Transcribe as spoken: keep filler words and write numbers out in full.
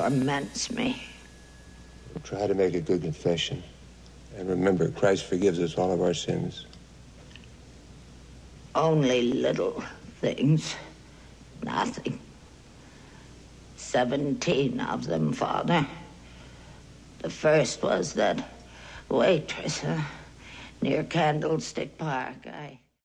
torments me. Try to make a good confession. And remember, Christ forgives us all of our sins. Only little things. Nothing. Seventeen of them, Father. The first was that waitress uh, near Candlestick Park. I...